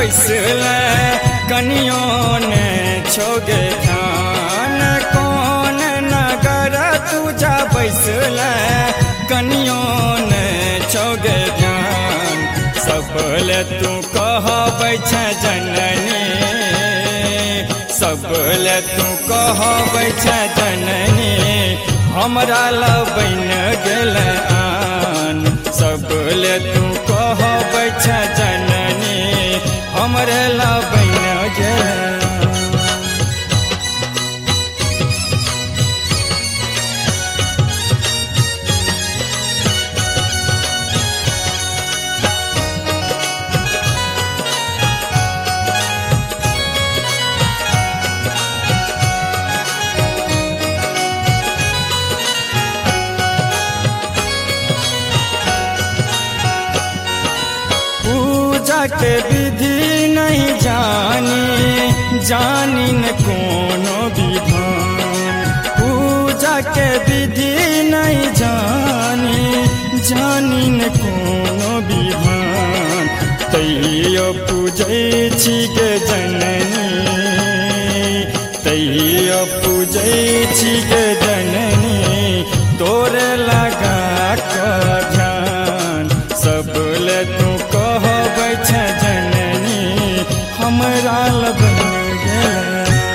बैसल कनियो ने छोगे ध्यान कौन नगर तुझा बैसल कनियो ने छोगे ध्यान सबले तू कहबै छ जननी सबले तू कहबै छ जननी हमरा ला बन गेल आन सबले तू कहबै छ जननी हमरे ला बन गेल के विधि नहीं जानी न कोनो विधान पूजा के विधि नहीं जानी न कोनो विधान तैयो पूजै छी गे जननी तैयो पूजै छी गे जननी तोरे लगा कर ध्यान सबले तू कहबै छ जननी हमरा ला बन गेल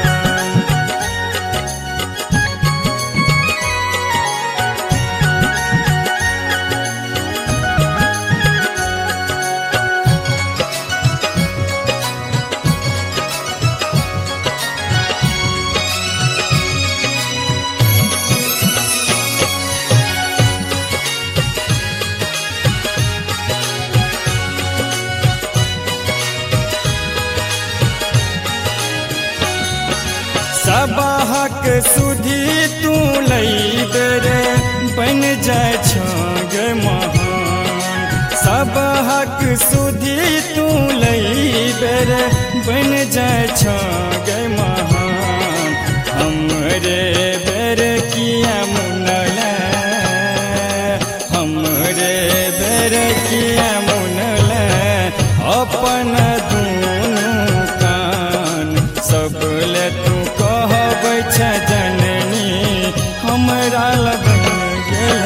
सबहक सुधी तू लैबे रे बन जाय छ महान सबहक सुधी तू लैबे रे बन जाय छ महान हमरे बेर किया मुनल हमरे बेर किया मुनल अपन दूनु कान सबले तू कहबै छ जननी हमरा ला बन गेल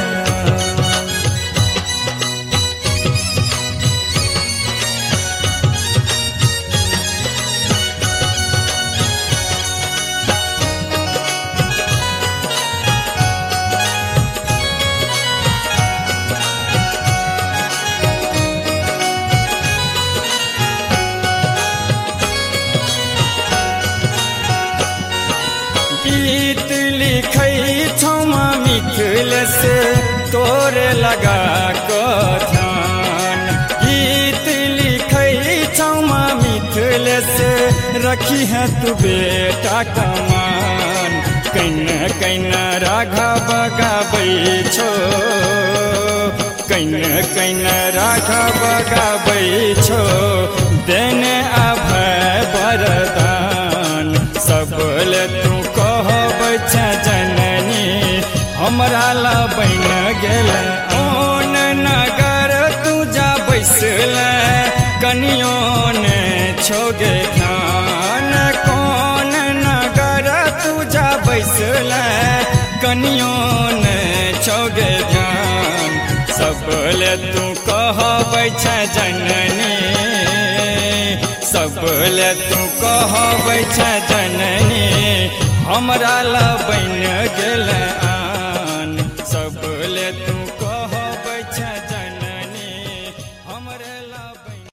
गीत लिखै छौमा मिथिल से तोरे लगा को ध्यान गीत लिखै छौमा मिथिल से रखी है तू बेटा कमान कैन कैन राघव गाबै छो कैन कैन राघव गाबै छो देने अभय वरदान सबले तू कहबै छ जननी हमरा ला बन गेल ओन नगर तुझा बैसल कनियो ने छोगे ध्यान कौन नगर तुझा बैसल कनियो ने छोगे ध्यान सबले तू कहबै छ जननी सबले तू कहबै छ जननी हमरा ला बन गेल